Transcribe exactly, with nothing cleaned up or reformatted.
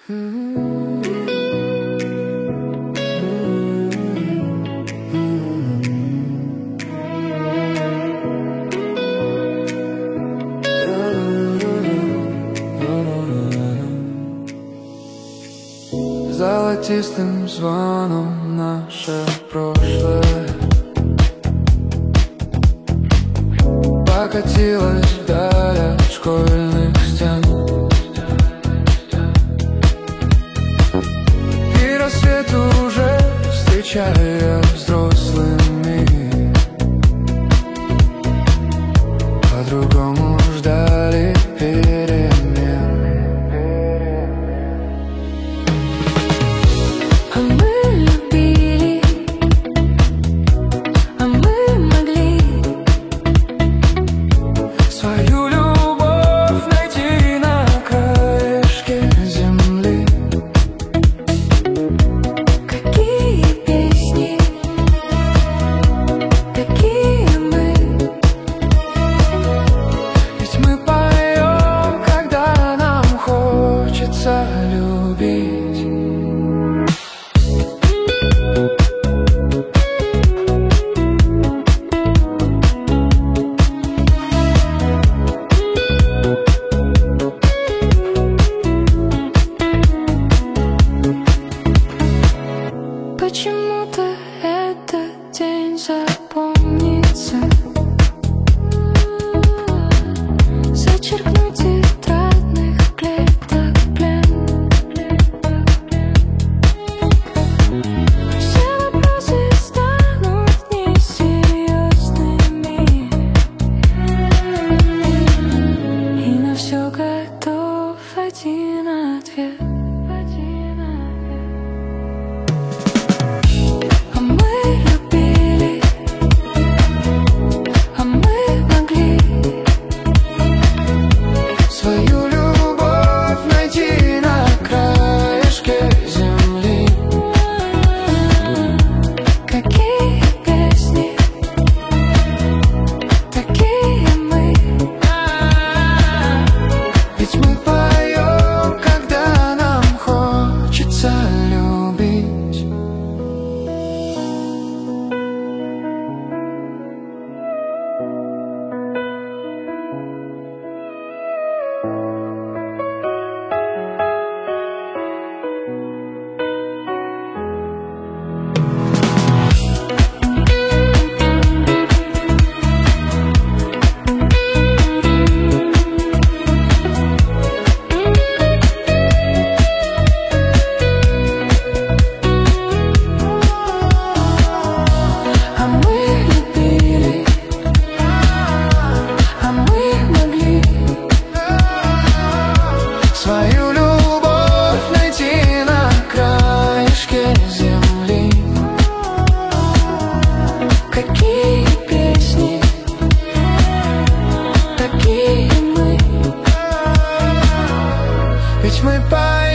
Золотистым звоном наше прошлое покатилось вдаль от школьных стен, и рассвет уже встречая взрослыми по-другому ждали перемен. А мы любили, а мы могли Свою любовь найти на краешке земли. какие песни, такие мы. Ведь мы поем, когда нам хочется любить. Почему-то этот день запомнится. Зачеркнуть тетрадных клеток плен. Все вопросы станут несерьезными, и на все готов один ответ. А мы любили, а мы могли Свою любовь найти на краешке земли. какие песни, такие мы. Ведь мы поем, когда нам хочется любить. А мы любили, а мы могли Свою любовь найти на краешке земли. какие песни, такие мы. Ведь мы поем,